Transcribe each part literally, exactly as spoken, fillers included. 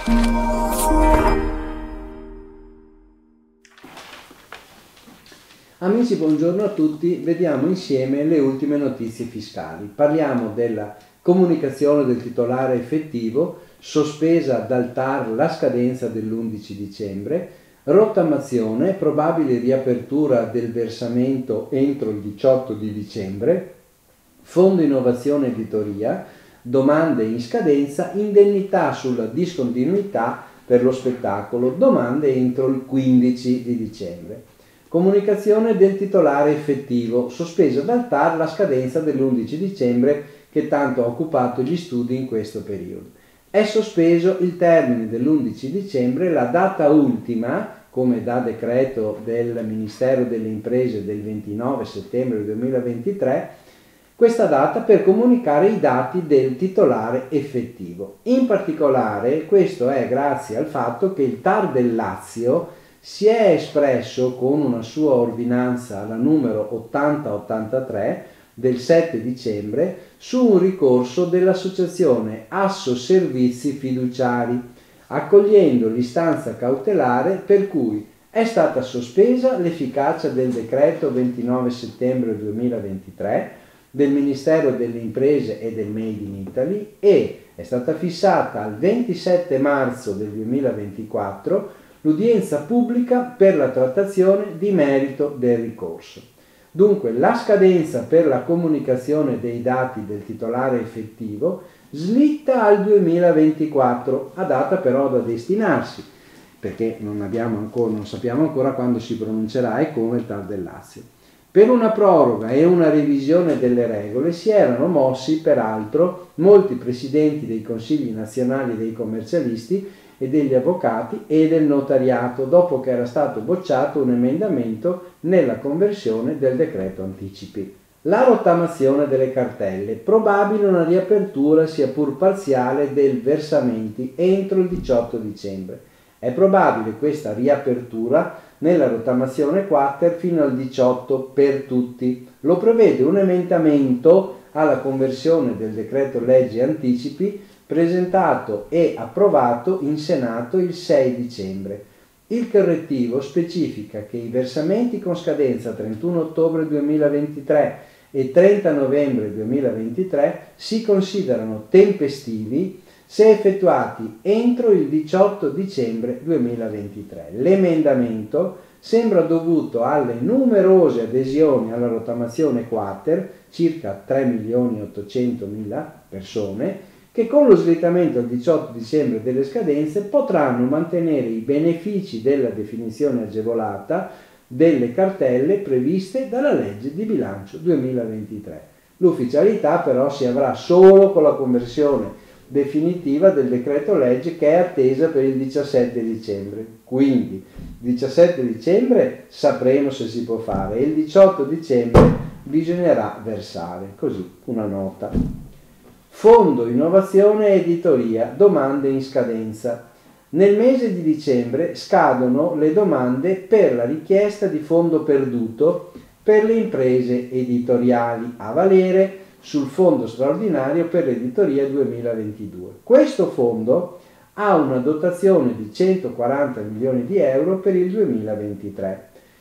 Amici, buongiorno a tutti. Vediamo insieme le ultime notizie fiscali. Parliamo della comunicazione del titolare effettivo, sospesa dal T A R la scadenza dell'undici dicembre, rottamazione, probabile riapertura del versamento entro il diciotto di dicembre, fondo innovazione editoria, domande in scadenza, indennità sulla discontinuità per lo spettacolo, domande entro il quindici di dicembre. Comunicazione del titolare effettivo, sospesa dal T A R la scadenza dell'undici dicembre che tanto ha occupato gli studi in questo periodo. È sospeso il termine dell'undici dicembre, la data ultima, come da decreto del Ministero delle Imprese del ventinove settembre duemilaventitré, questa data per comunicare i dati del titolare effettivo. In particolare questo è grazie al fatto che il T A R del Lazio si è espresso con una sua ordinanza, la numero ottanta ottantatré del sette dicembre, su un ricorso dell'associazione Asso Servizi Fiduciari, accogliendo l'istanza cautelare per cui è stata sospesa l'efficacia del decreto ventinove settembre duemilaventitré del Ministero delle Imprese e del Made in Italy e è stata fissata al ventisette marzo del duemilaventiquattro l'udienza pubblica per la trattazione di merito del ricorso. Dunque la scadenza per la comunicazione dei dati del titolare effettivo slitta al duemilaventiquattro, a data però da destinarsi, perché non, abbiamo ancora, non sappiamo ancora quando si pronuncerà e come il T A R del Lazio. Per una proroga e una revisione delle regole si erano mossi, peraltro, molti presidenti dei consigli nazionali dei commercialisti e degli avvocati e del notariato, dopo che era stato bocciato un emendamento nella conversione del decreto anticipi. La rottamazione delle cartelle, probabile una riapertura sia pur parziale dei versamenti entro il diciotto dicembre. È probabile questa riapertura nella rottamazione quater fino al diciotto per tutti. Lo prevede un emendamento alla conversione del decreto legge anticipi presentato e approvato in Senato il sei dicembre. Il correttivo specifica che i versamenti con scadenza trentuno ottobre duemilaventitré e trenta novembre duemilaventitré si considerano tempestivi se effettuati entro il diciotto dicembre duemilaventitré. L'emendamento sembra dovuto alle numerose adesioni alla rottamazione quater, circa tre milioni ottocentomila persone, che con lo slittamento al diciotto dicembre delle scadenze potranno mantenere i benefici della definizione agevolata delle cartelle previste dalla legge di bilancio duemilaventitré. L'ufficialità però si avrà solo con la conversione definitiva del decreto legge che è attesa per il diciassette dicembre. Quindi il diciassette dicembre sapremo se si può fare e il diciotto dicembre bisognerà versare. Così, una nota. Fondo innovazione editoria, domande in scadenza. Nel mese di dicembre scadono le domande per la richiesta di fondo perduto per le imprese editoriali a valere sul fondo straordinario per l'editoria duemilaventidue. Questo fondo ha una dotazione di centoquaranta milioni di euro per il duemilaventitré.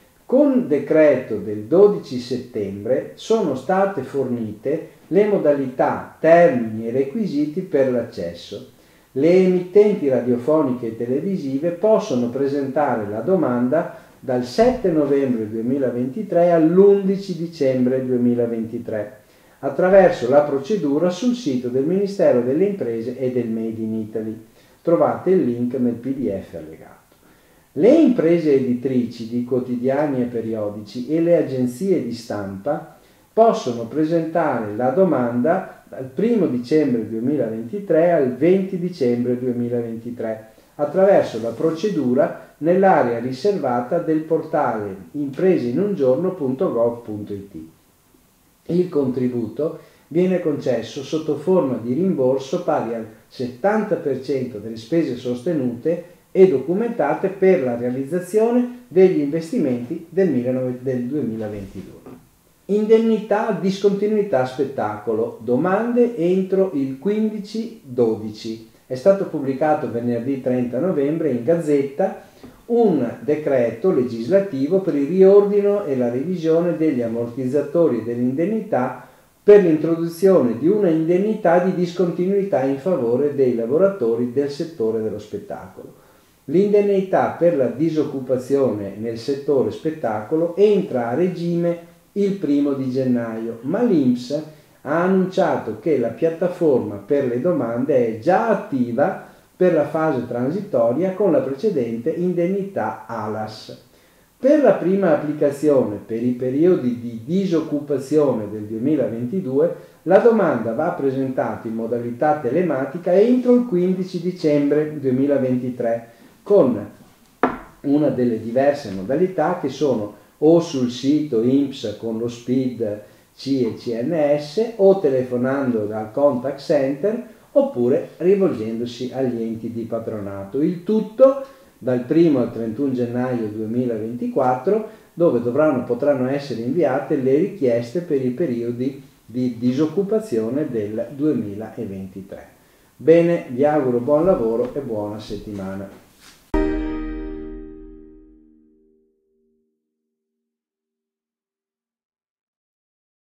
Con decreto del dodici settembre sono state fornite le modalità, termini e requisiti per l'accesso. Le emittenti radiofoniche e televisive possono presentare la domanda dal sette novembre duemilaventitré all'undici dicembre duemilaventitré attraverso la procedura sul sito del Ministero delle Imprese e del Made in Italy. Trovate il link nel P D F allegato. Le imprese editrici di quotidiani e periodici e le agenzie di stampa possono presentare la domanda dal primo dicembre duemilaventitré al venti dicembre duemilaventitré attraverso la procedura nell'area riservata del portale impreseinungiorno punto gov punto it. Il contributo viene concesso sotto forma di rimborso pari al settanta per cento delle spese sostenute e documentate per la realizzazione degli investimenti del duemilaventidue. Indennità discontinuità spettacolo, domande entro il quindici dodici, è stato pubblicato venerdì trenta novembre in Gazzetta un decreto legislativo per il riordino e la revisione degli ammortizzatori e dell'indennità per l'introduzione di una indennità di discontinuità in favore dei lavoratori del settore dello spettacolo. L'indennità per la disoccupazione nel settore spettacolo entra a regime il primo di gennaio, ma l'I N P S ha annunciato che la piattaforma per le domande è già attiva per la fase transitoria con la precedente indennità A L A S. Per la prima applicazione per i periodi di disoccupazione del duemilaventidue, la domanda va presentata in modalità telematica entro il quindici dicembre duemilaventitré con una delle diverse modalità che sono o sul sito I N P S con lo S P I D C e C N S o telefonando dal contact center oppure rivolgendosi agli enti di patronato. Il tutto dal primo al trentuno gennaio duemilaventiquattro, dove dovranno, potranno essere inviate le richieste per i periodi di disoccupazione del duemilaventitré. Bene, vi auguro buon lavoro e buona settimana.